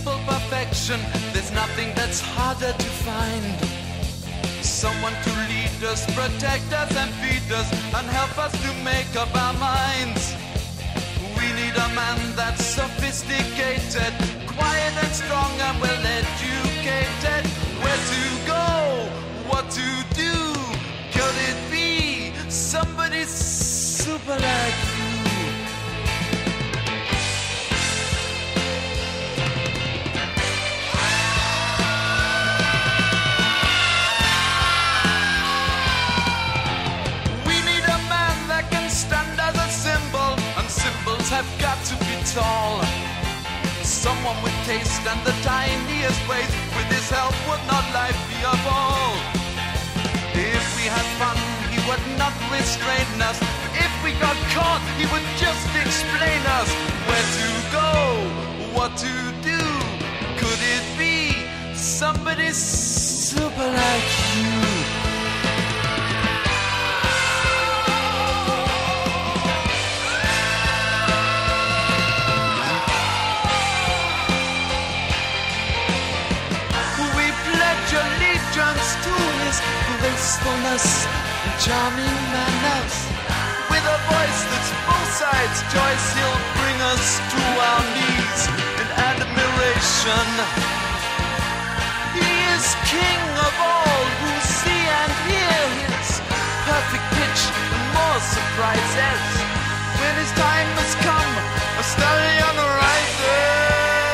simple perfection, there's nothing that's harder to find. Someone to lead us, protect us and feed us, and help us to make up our minds. We need a man that's sophisticated, quiet and strong and well educated. Where to go, what to do, could it be somebody super like you? Have got to be tall. Someone with taste and the tiniest ways. With his help would not life be a ball? If we had fun, he would not restrain us. If we got caught, he would just explain us. Where to go, what to do, could it be somebody super like you? To his gracefulness and charming manners. With a voice that's both sides choice, he'll bring us to our knees in admiration. He is king of all who see and hear his perfect pitch and more surprises. When his time has come, a stallion rises.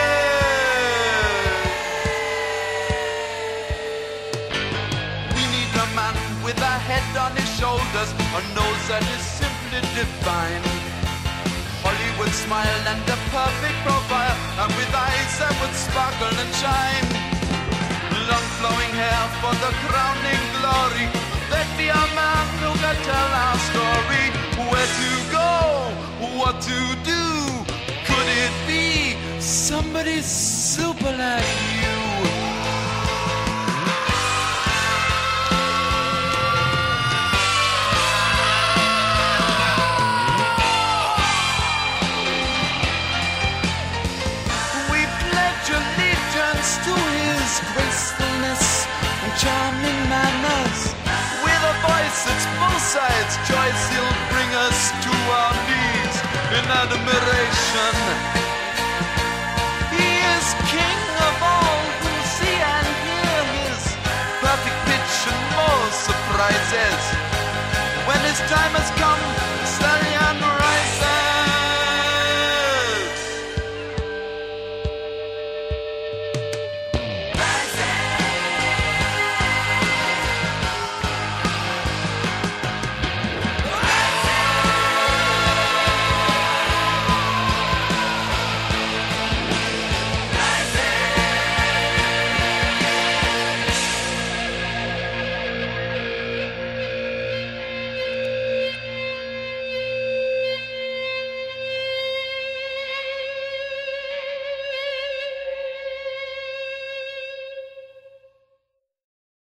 With a head on his shoulders, a nose that is simply divine, Hollywood smile and a perfect profile, and with eyes that would sparkle and shine. Long flowing hair for the crowning glory. There'd be a man who could tell our story. Where to go, what to do, could it be somebody super like you? To his gracefulness and charming manners. With a voice that's both sides choice, he'll bring us to our knees in admiration. He is king of all who see and hear his perfect pitch and more surprises. When his time has